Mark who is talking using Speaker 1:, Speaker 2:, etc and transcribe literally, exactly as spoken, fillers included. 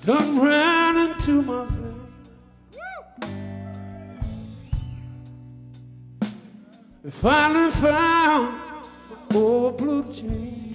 Speaker 1: done ran into my bed. I finally found my old blue jean.